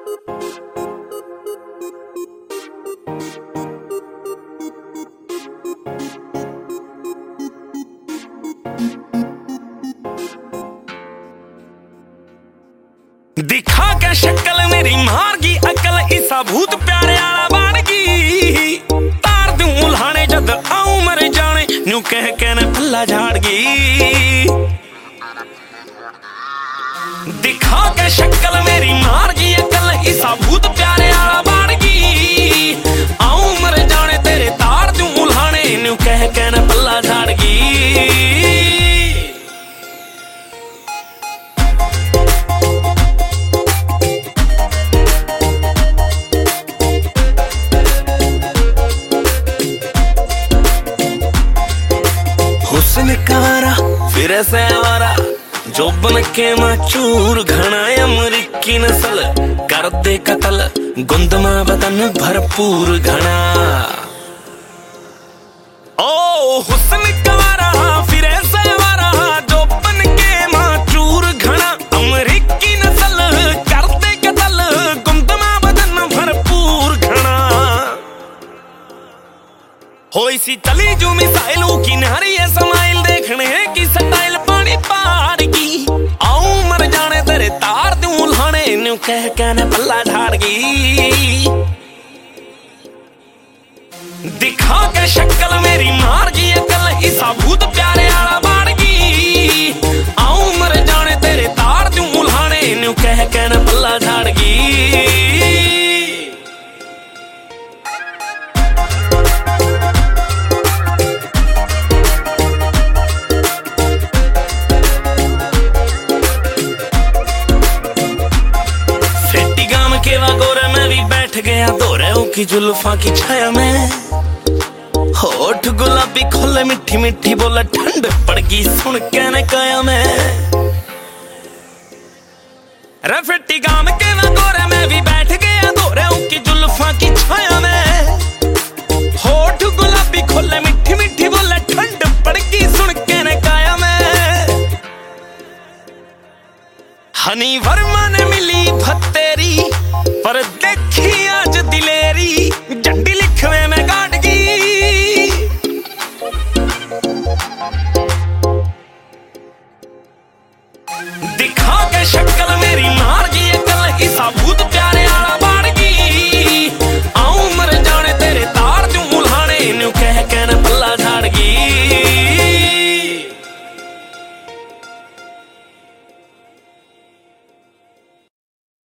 दिखा के शक्ल मेरी मार गई अकल, इसा भूत प्यारे आला बन गई। तार दूं उल्हाने जद आऊं मर जाने, न्यू कह के न पल्ला झाड़ गई। दिखा के शक्ल मेरी मार गई अकल, इसा भूत प्यारे आला बन गई। आऊं मर जाने तेरे तार दूं उल्हाने, न्यू कह के न पल्ला झाड़ गई। हुस्न कारा फिर से आवारा, जो बन के माचूर घना अमरीकी नस्ल, करते कत्ल गुंदमा बदन भरपूर घना। ओ हुस्न कारा फिर से आवारा, जो बन के माचूर घना अमरीकी नस्ल, करते कत्ल गुंदमा बदन भरपूर घना। होई सी चली जो मिसाइलों की नारी है समाइल, देखने की स्टाइल पानी पार की। आऊं मर जाने तेरे तार दूं उल्हाने, न्यू कह के न पल्ला झाड़ गई। दिखा के शक्ल मेरी मार गई अकल, इसा भूत प्यारे आला बन गई। आऊं मर जाने तेरे तार दूं उल्हाने, न्यू कह के न पल्ला झाड़ गई। गोरे में भी बैठ गया दोरे की जुल्फा की छाया में। होठ गुलाबी खोले मिठी मिठी बोले, ठंड पड़ गई सुन के न काया में। रफेटी गाम के ना गोरे में भी बैठ गया दोरे की जुल्फा की छाया में। होठ गुलाबी खोले मिठी मिठी बोले, ठंड पड़ गई सुन के न काया में। हनी वर्मा ने मिली भत्तेरी पर देख